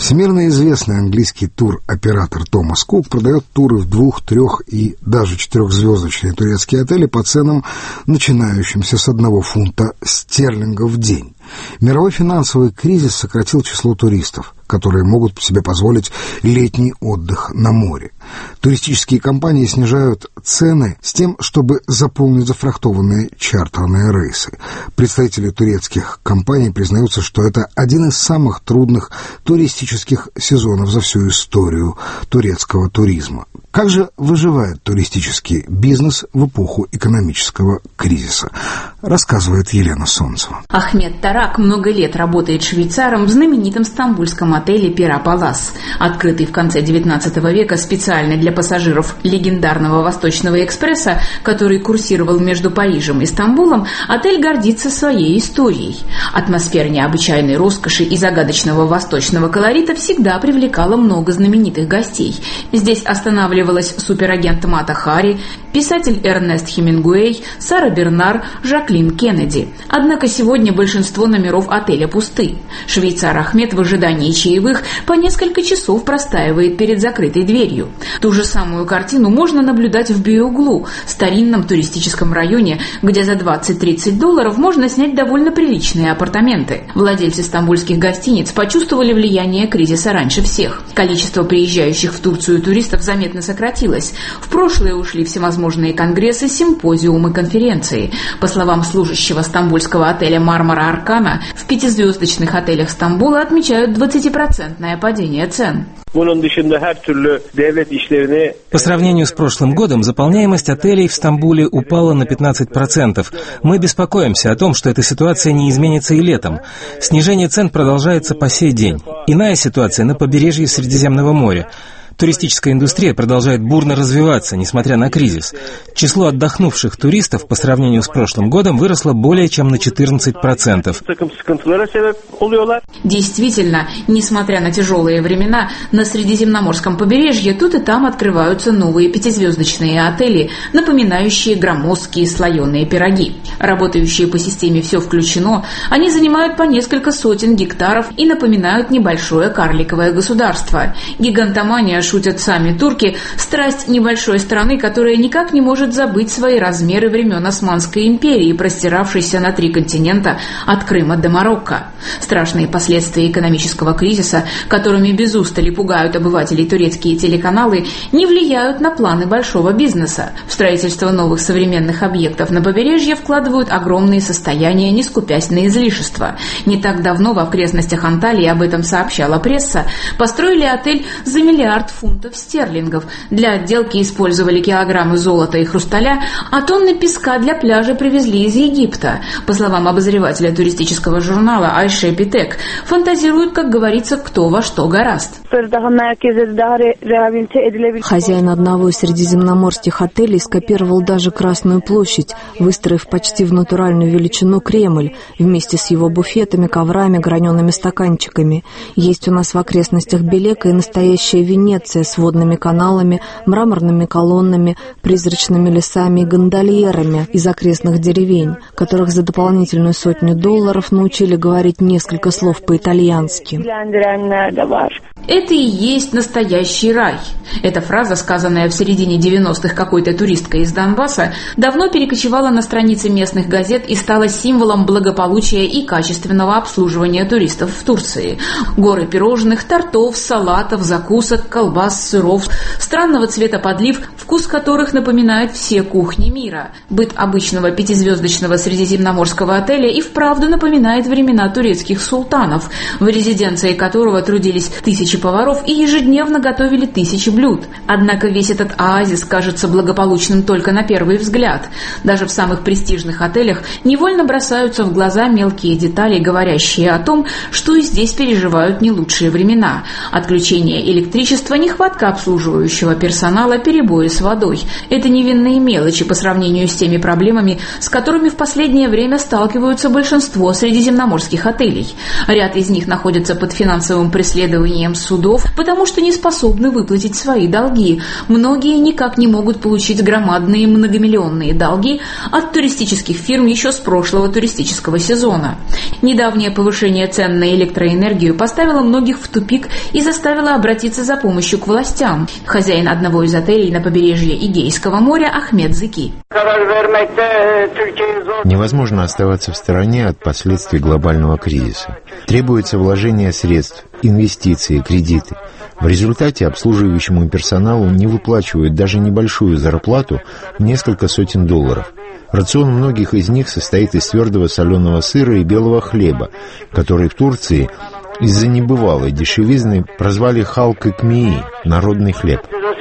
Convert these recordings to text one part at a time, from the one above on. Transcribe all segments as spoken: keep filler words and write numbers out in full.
Всемирно известный английский туроператор Томас Кук продает туры в двух-, трех- и даже четырехзвездочные турецкие отели по ценам, начинающимся с одного фунта стерлинга в день. Мировой финансовый кризис сократил число туристов, которые могут себе позволить летний отдых на море. Туристические компании снижают цены с тем, чтобы заполнить зафрахтованные чартерные рейсы. Представители турецких компаний признаются, что это один из самых трудных туристических сезонов за всю историю турецкого туризма. Как же выживает туристический бизнес в эпоху экономического кризиса, рассказывает Елена Солнцева. Ахмед Тарак много лет работает швейцаром в знаменитом стамбульском отеле «Пера Палас», открытый в конце девятнадцатого века специально для пассажиров легендарного Восточного экспресса, который курсировал между Парижем и Стамбулом. Отель гордится своей историей. Атмосфера необычайной роскоши и загадочного восточного колорита всегда привлекала много знаменитых гостей. Здесь останавливалась суперагент Мата Хари, писатель Эрнест Хемингуэй, Сара Бернар, Жаклин Кеннеди. Однако сегодня большинство номеров отеля пусты. Швейцар Ахмед в ожидании чаевых по несколько часов простаивает перед закрытой дверью. Ту же самую картину можно наблюдать в Беюглу, старинном туристическом районе, где за двадцать-тридцать долларов можно снять довольно приличные апартаменты. Владельцы стамбульских гостиниц почувствовали влияние кризиса раньше всех. Количество приезжающих в Турцию туристов заметно сократилось. В прошлое ушли всевозможные конгрессы, симпозиумы, конференции. По словам служащего стамбульского отеля «Мармара Аркана», в пятизвездочных отелях Стамбула отмечают двадцатипроцентное падение цен. По сравнению с прошлым годом, заполняемость отелей в Стамбуле упала на пятнадцать процентов. Мы беспокоимся о том, что эта ситуация не изменится и летом. Снижение цен продолжается по сей день. Иная ситуация на побережье Средиземного моря. Туристическая индустрия продолжает бурно развиваться, несмотря на кризис. Число отдохнувших туристов по сравнению с прошлым годом выросло более чем на четырнадцать процентов. Действительно, несмотря на тяжелые времена, на Средиземноморском побережье тут и там открываются новые пятизвездочные отели, напоминающие громоздкие слоеные пироги. Работающие по системе «Все включено», они занимают по несколько сотен гектаров и напоминают небольшое карликовое государство. Гигантомания, шутят сами турки, страсть небольшой страны, которая никак не может забыть свои размеры времен Османской империи, простиравшейся на три континента от Крыма до Марокко. Страшные последствия экономического кризиса, которыми без устали пугают обывателей турецкие телеканалы, не влияют на планы большого бизнеса. В строительство новых современных объектов на побережье вкладывают огромные состояния, не скупясь на излишества. Не так давно в окрестностях Анталии, об этом сообщала пресса, построили отель за миллиард фунтов стерлингов. Для отделки использовали килограммы золота и хрусталя, а тонны песка для пляжа привезли из Египта. По словам обозревателя туристического журнала Айше Питек, фантазируют, как говорится, кто во что горазд. Хозяин одного из средиземноморских отелей скопировал даже Красную площадь, выстроив почти в натуральную величину Кремль, вместе с его буфетами, коврами, гранеными стаканчиками. Есть у нас в окрестностях Белека и настоящая Венеция с водными каналами, мраморными колоннами, призрачными лесами и гондольерами из окрестных деревень, которых за дополнительную сотню долларов научили говорить несколько слов по-итальянски. Это и есть настоящий рай. Эта фраза, сказанная в середине девяностых какой-то туристкой из Донбасса, давно перекочевала на страницы местных газет и стала символом благополучия и качественного обслуживания туристов в Турции. Горы пирожных, тортов, салатов, закусок, колбас, сыров, странного цвета подлив, вкус которых напоминает все кухни мира. Быт обычного пятизвездочного средиземноморского отеля и вправду напоминает времена турецких султанов, в резиденции которого трудились тысячи поваров и ежедневно готовили тысячи блюд. Однако весь этот оазис кажется благополучным только на первый взгляд. Даже в самых престижных отелях невольно бросаются в глаза мелкие детали, говорящие о том, что и здесь переживают не лучшие времена. Отключение электричества нехватка обслуживающего персонала, перебои с водой. Это невинные мелочи по сравнению с теми проблемами, с которыми в последнее время сталкиваются большинство средиземноморских отелей. Ряд из них находится под финансовым преследованием судов, потому что не способны выплатить свои долги. Многие никак не могут получить громадные многомиллионные долги от туристических фирм еще с прошлого туристического сезона. Недавнее повышение цен на электроэнергию поставило многих в тупик и заставило обратиться за помощью к властям. Хозяин одного из отелей на побережье Эгейского моря Ахмед Зыки. Невозможно оставаться в стороне от последствий глобального кризиса. Требуется вложение средств, инвестиции, кредиты. В результате обслуживающему персоналу не выплачивают даже небольшую зарплату в несколько сотен долларов. Рацион многих из них состоит из твердого соленого сыра и белого хлеба, который в Турции из-за небывалой дешевизны прозвали халк-экмеи – народный хлеб.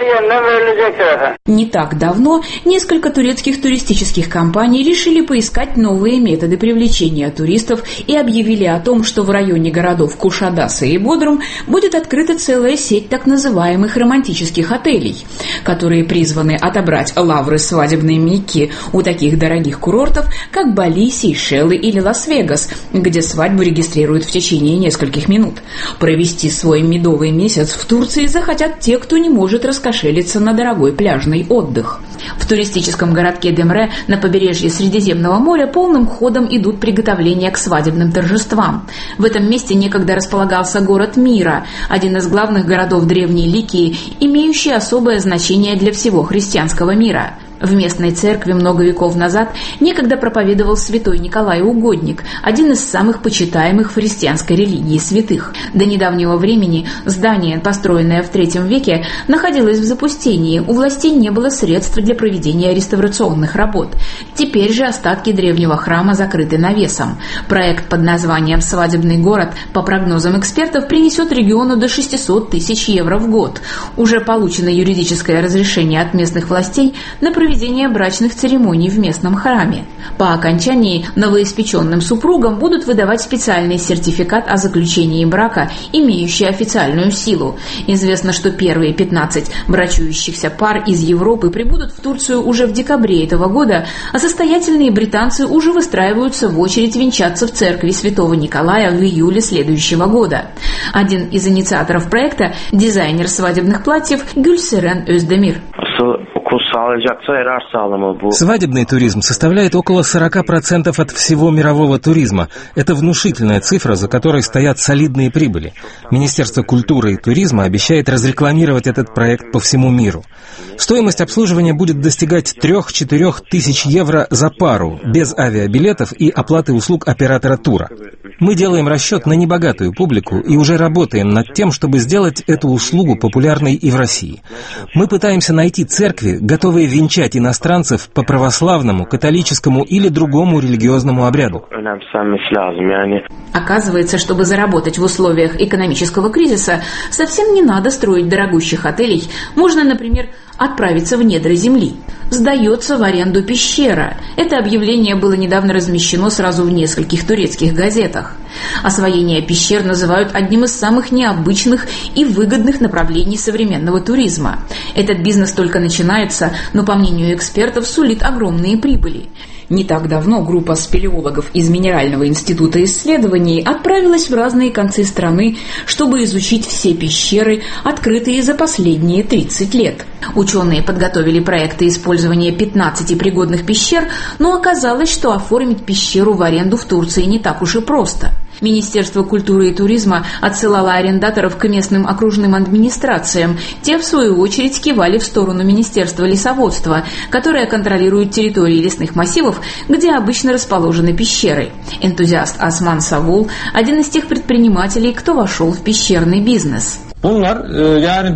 Не так давно несколько турецких туристических компаний решили поискать новые методы привлечения туристов и объявили о том, что в районе городов Кушадасы и Бодрум будет открыта целая сеть так называемых романтических отелей, которые призваны отобрать лавры свадебной Мекки у таких дорогих курортов, как Бали, Сейшелы или Лас-Вегас, где свадьбу регистрируют в течение нескольких минут. Провести свой медовый месяц в Турции захотят те, кто не может раскошелиться на дорогой пляжный отдых. В туристическом городке Демре на побережье Средиземного моря полным ходом идут приготовления к свадебным торжествам. В этом месте некогда располагался город Мира, один из главных городов Древней Ликии, имеющий особое значение для всего христианского мира. В местной церкви много веков назад некогда проповедовал святой Николай Угодник, один из самых почитаемых в христианской религии святых. До недавнего времени здание, построенное в третьем веке, находилось в запустении, у властей не было средств для проведения реставрационных работ. Теперь же остатки древнего храма закрыты навесом. Проект под названием «Свадебный город», по прогнозам экспертов, принесет региону до шестисот тысяч евро в год. Уже получено юридическое разрешение от местных властей на проведение проведения брачных церемоний в местном храме. По окончании новоиспеченным супругам будут выдавать специальный сертификат о заключении брака, имеющий официальную силу. Известно, что первые пятнадцать брачующихся пар из Европы прибудут в Турцию уже в декабре этого года, а состоятельные британцы уже выстраиваются в очередь венчаться в церкви Святого Николая в июле следующего года. Один из инициаторов проекта – дизайнер свадебных платьев Гюльсерен Özdemir. Свадебный туризм составляет около сорок процентов от всего мирового туризма. Это внушительная цифра, за которой стоят солидные прибыли. Министерство культуры и туризма обещает разрекламировать этот проект по всему миру. Стоимость обслуживания будет достигать трех-четырех тысяч евро за пару, без авиабилетов и оплаты услуг оператора тура. Мы делаем расчет на небогатую публику и уже работаем над тем, чтобы сделать эту услугу популярной и в России. Мы пытаемся найти церкви, готовые венчать иностранцев по православному, католическому или другому религиозному обряду. Оказывается, чтобы заработать в условиях экономического кризиса, совсем не надо строить дорогущих отелей. Можно, например, отправиться в недра земли. Сдается в аренду пещера. Это объявление было недавно размещено сразу в нескольких турецких газетах. Освоение пещер называют одним из самых необычных и выгодных направлений современного туризма. Этот бизнес только начинается, но, по мнению экспертов, сулит огромные прибыли. Не так давно группа спелеологов из Минерального института исследований отправилась в разные концы страны, чтобы изучить все пещеры, открытые за последние тридцать лет. Ученые подготовили проекты использования пятнадцати пригодных пещер, но оказалось, что оформить пещеру в аренду в Турции не так уж и просто. Министерство культуры и туризма отсылало арендаторов к местным окружным администрациям. Те, в свою очередь, кивали в сторону Министерства лесоводства, которое контролирует территории лесных массивов, где обычно расположены пещеры. Энтузиаст Осман Савул – один из тех предпринимателей, кто вошел в пещерный бизнес.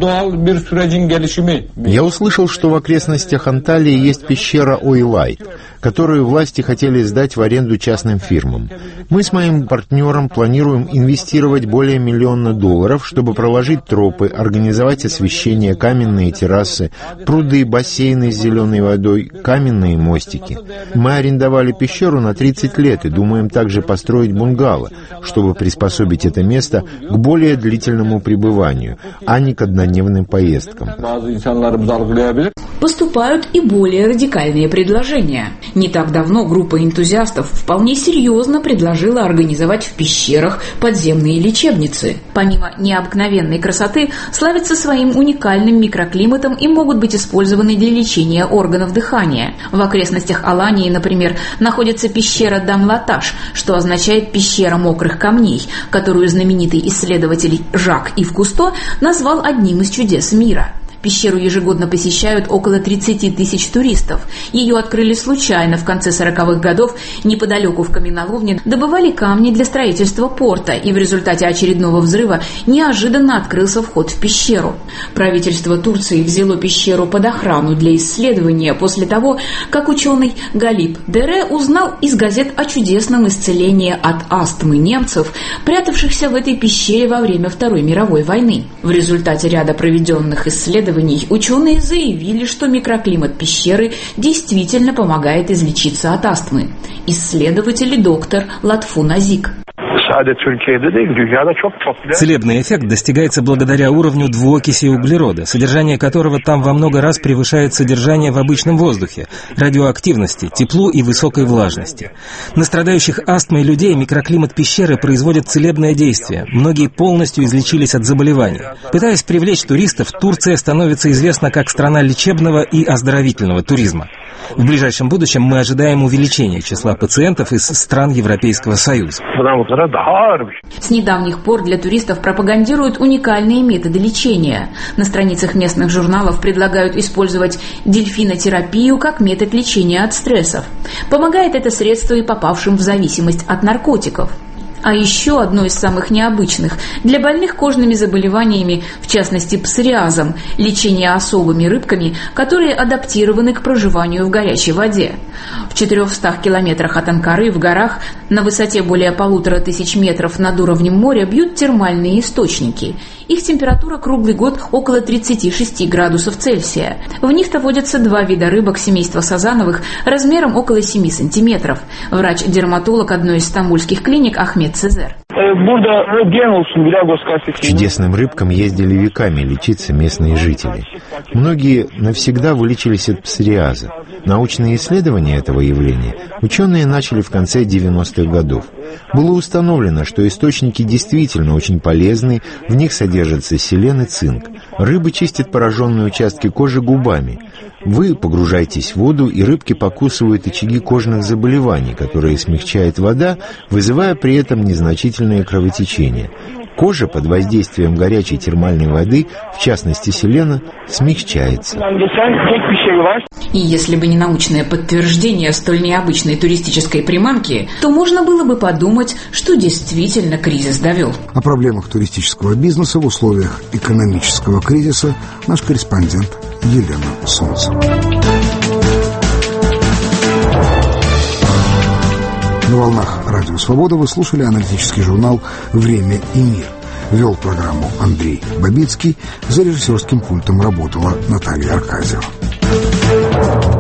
Я услышал, что в окрестностях Анталии есть пещера Ойлайт. которую власти хотели сдать в аренду частным фирмам. Мы с моим партнером планируем инвестировать более миллиона долларов, чтобы проложить тропы, организовать освещение, каменные террасы, пруды, бассейны с зеленой водой, каменные мостики. Мы арендовали пещеру на тридцать лет и думаем также построить бунгало, чтобы приспособить это место к более длительному пребыванию, а не к однодневным поездкам. Поступают и более радикальные предложения. Не так давно группа энтузиастов вполне серьезно предложила организовать в пещерах подземные лечебницы. Помимо необыкновенной красоты, славятся своим уникальным микроклиматом и могут быть использованы для лечения органов дыхания. В окрестностях Алании, например, находится пещера Дамлаташ, что означает «пещера мокрых камней», которую знаменитый исследователь Жак Ив Кусто назвал одним из чудес мира. Пещеру ежегодно посещают около тридцати тысяч туристов. Ее открыли случайно в конце сороковых годов. Неподалеку в каменоломне добывали камни для строительства порта, и в результате очередного взрыва неожиданно открылся вход в пещеру. Правительство Турции взяло пещеру под охрану для исследования после того, как ученый Галип Дере узнал из газет о чудесном исцелении от астмы немцев, прятавшихся в этой пещере во время Второй мировой войны. В результате ряда проведенных исследований ученые заявили, что микроклимат пещеры действительно помогает излечиться от астмы. Исследователь и доктор Латфу Назик. Целебный эффект достигается благодаря уровню двуокиси углерода, содержание которого там во много раз превышает содержание в обычном воздухе, радиоактивности, теплу и высокой влажности. На страдающих астмой людей микроклимат пещеры производит целебное действие. Многие полностью излечились от заболеваний. Пытаясь привлечь туристов, Турция становится известна как страна лечебного и оздоровительного туризма. В ближайшем будущем мы ожидаем увеличения числа пациентов из стран Европейского Союза. С недавних пор для туристов пропагандируют уникальные методы лечения. На страницах местных журналов предлагают использовать дельфинотерапию как метод лечения от стрессов. Помогает это средство и попавшим в зависимость от наркотиков. А еще одно из самых необычных – для больных кожными заболеваниями, в частности псориазом, лечение особыми рыбками, которые адаптированы к проживанию в горячей воде. В четырехстах километрах от Анкары в горах на высоте более полутора тысяч метров над уровнем моря бьют термальные источники. Их температура круглый год около тридцати шести градусов Цельсия. В них-то водятся два вида рыбок семейства сазановых размером около семи сантиметров. Врач-дерматолог одной из стамбульских клиник Ахмед Цезер. К чудесным рыбкам ездили веками лечиться местные жители. Многие навсегда вылечились от псориаза. Научные исследования этого явления ученые начали в конце девяностых годов. Было установлено, что источники действительно очень полезны, в них содержатся селен и цинк. Рыбы чистят пораженные участки кожи губами. Вы погружаетесь в воду, и рыбки покусывают очаги кожных заболеваний, которые смягчает вода, вызывая при этом незначительное кровотечение. Кожа под воздействием горячей термальной воды, в частности селена, смягчается. И если бы не научное подтверждение столь необычной туристической приманки, то можно было бы подумать, что действительно кризис довел. О проблемах туристического бизнеса в условиях экономического кризиса наш корреспондент Елена Солнцева. На волнах Радио Свобода вы слушали аналитический журнал «Время и мир». Вел программу Андрей Бабицкий. За режиссерским пультом работала Наталья Аркадьева.